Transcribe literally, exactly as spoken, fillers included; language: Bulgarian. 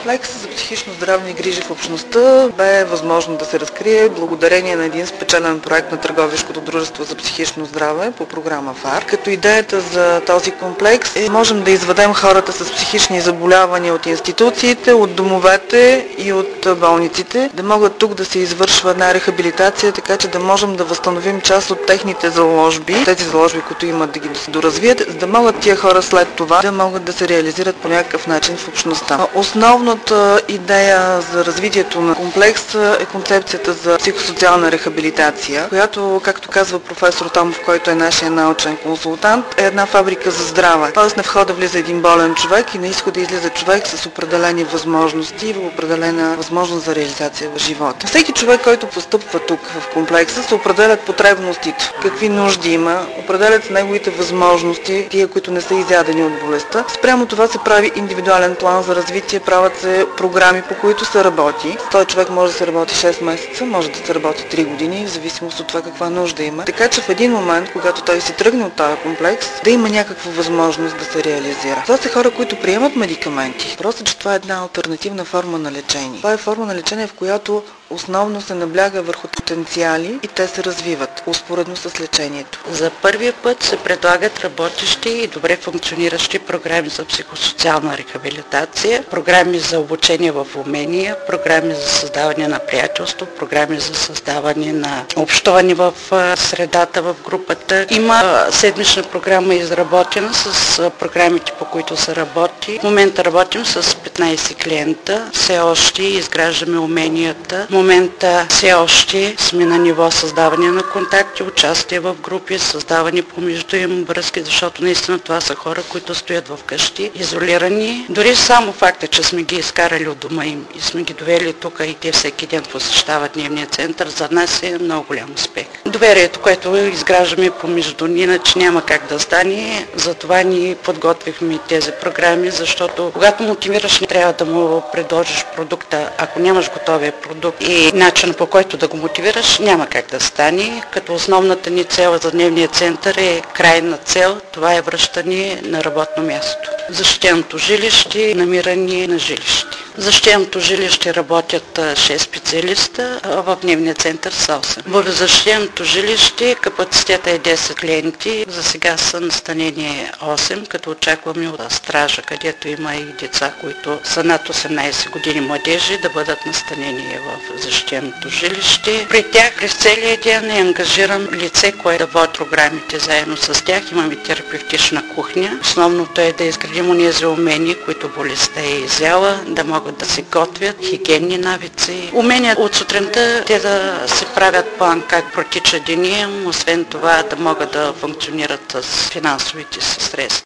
Комплекс за психично-здравни грижи в общността бе възможно да се разкрие благодарение на един спечелен проект на Търговишкото дружество за психично здраве по програма ФАР. Като идеята за този комплекс е можем да изведем хората с психични заболявания от институциите, от домовете и от болниците, да могат тук да се извършва една рехабилитация, така че да можем да възстановим част от техните заложби, тези заложби, които имат, да ги доразвият, за да могат тия хора след това да могат да се реализират по някакъв начин в общността. Основната идея за развитието на комплекса е концепцията за психосоциална рехабилитация, която, както казва професор Томов, който е нашия научен консултант, е една фабрика за здраве. Тоест на входа влиза един болен човек и на изхода излиза човек с определени възможности, в определена възможност за реализация в живота. Всеки човек, който постъпва тук в комплекса, се определят потребностите, какви нужди има, определят с неговите възможности, тия, които не са изядени от болестта. Спрямо това се прави индивидуален план за развитие, правят се програми, по които се работи. Той човек може да се работи шест месеца, може да се работи три години, в зависимост от това каква нужда има. Така че в един момент, когато той си тръгне от този комплекс, да има някаква възможност да се реализира. Това са хора, които приемат медикаменти. Просто, че това е една алтернативна форма на лечение. Това е форма на лечение, в която основно се набляга върху потенциали и те се развиват, успоредно с лечението. За първия път се предлагат работещи и добре функциониращи програми за психосоциална рехабилитация, програми за обучение в умения, програми за създаване на приятелство, програми за създаване на общуване в средата, в групата. Има седмична програма изработена с програмите, по които се работи. В момента работим с петнайсет клиента, все още изграждаме уменията. В момента все още сме на ниво създаване на контакти, участие в групи, създаване помежду им връзки, защото наистина това са хора, които стоят в къщи, изолирани. Дори само факта, че сме ги изкарали от дома им и сме ги довели тук и те всеки ден посещават дневния център, за нас е много голям успех. Доверието, което изграждаме помежду ни, иначе няма как да стане. Затова ни подготвихме тези програми, защото когато мотивираш, не трябва да му предложиш продукта. Ако нямаш готовия продукт и начин, по който да го мотивираш, няма как да стане. Като основната ни цел за дневния център е крайна цел, това е връщане на работно място. Защитеното жилище, намиране на жилище. В защитеното жилище работят шест специалиста, а в дневния център са осем. В защитеното жилище капацитета е десет клиенти, за сега са настанени осем, като очакваме от стража, където има и деца, които са над осемнайсет години младежи, да бъдат настанени в защитеното жилище. При тях през целия ден е ангажиран лице, което да води програмите заедно с тях. Имаме терапевтична кухня. Основното е да изградим онези умения, които болестта е изяла, да могат да се готвят, хигиенни навици. Умения от сутринта те да се правят план как протича деня, освен това да могат да функционират с финансовите си средства.